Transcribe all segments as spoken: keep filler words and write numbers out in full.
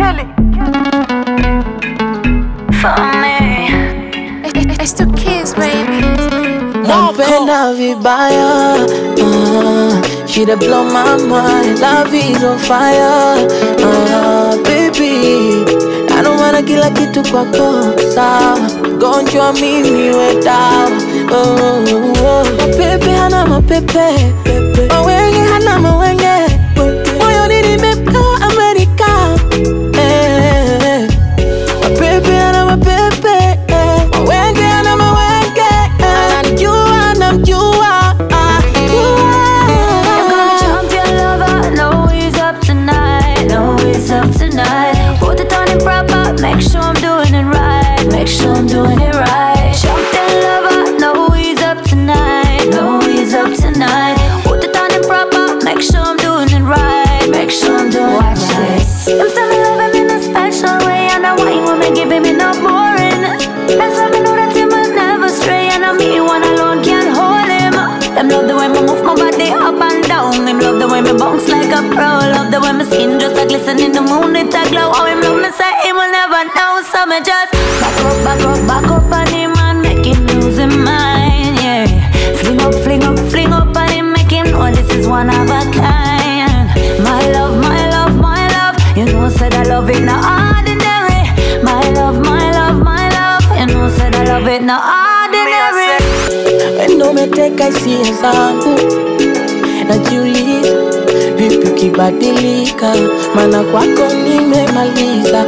Kelly. For me, It's the kids, baby. Nampenda vibaya, uh, she dey blow my mind. Love is on fire, uh, baby. I don't wanna kila kitu kwako, sawa. Gonjwa mimi we dawa, oh, oh. Mapepe hana mapepe, mawenge hana mawenge. Moyoni nimeka Amerika, eh. Mapepe hana mapepe, mawenge hana mawenge. Namjua, namjua, ah, I'm gonna champion lover. Know he's up tonight. Know he's up tonight. Put it on him proper. Make sure I'm doing it right. Make sure I'm doing it right. Champion lover. Know he's up tonight. Know he's up tonight. Put it on him proper. Make sure I'm doing it right. Make sure I'm doing Watch it right. this. I'm still loving him in a special way, and I wine when me give him no boring. That's why me know that he will never stray, and I me one alone can't hold him. Them love the way me move my body up and down. Them love the way me bounce like a pro. Love the way my skin just a glisten in the moon, it a glow. How him love me say he will never know. So me just back up, back up, back up on him and make him lose his mind. Yeah, fling up, fling up, fling up on him, make him know this is one of a kind. My love, my love, my love. You know said I love it not ordinary. My love, my love, my love. You know said I love it not ordinary. wendo umeteka hisia zangu najiuliza vipi ukibadilika, maana kwako nimemaliza.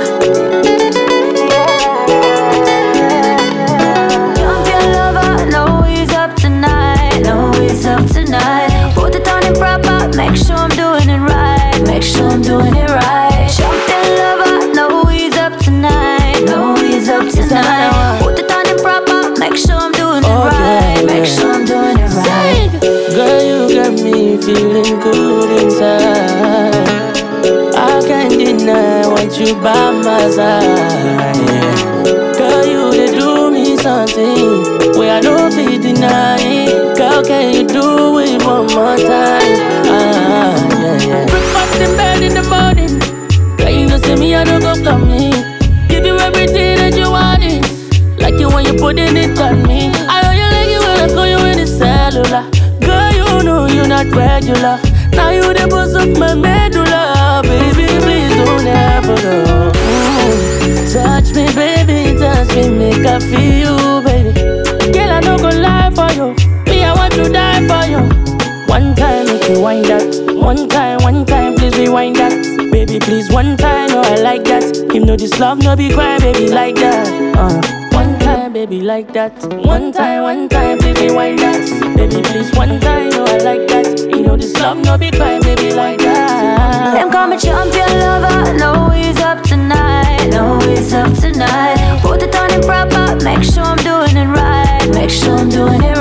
Champion lover, know he's up tonight. Know he's up tonight. Put it on him proper. Make sure I'm doing it right. Make sure I'm doing it right. Champion lover, know he's up tonight. Know he's up tonight. Put it on him proper. Make sure I'm doing it Oh, right. yeah, Make yeah. sure I'm doing it right. Girl, you got me feeling good inside. I can't deny what you by my side. Yeah. Girl, you they do me something where I don't feel deny. Girl, can you do it one more time? Ah, yeah, yeah. Breakfast in bed in the morning. Girl, you know see me, I don't go come in. Give you everything that you wanted, like you when you putting it on me. I know you like it when I call you in the cellular. Girl, you know you're not regular. Now you the boss of my medulla. Baby, please don't ever go. Mm. Touch me, baby, touch me, make I feel you, baby. Girl, I no go lie for you. Me, I want to die for you. One time, make me wind that. One time, one time, please rewind that. Baby, please, one time, no, I like that. Him know this love, no be crime, baby, like that. Uh. One time, baby, like that. One time, one time, please rewind that. Baby, please, one time, no, I like that. You know this love, no be crime, baby, like that. Them call me champion lover. Know he's up tonight. Know he's up tonight. Put it on him proper. Make sure I'm doing it right. Make sure I'm doing it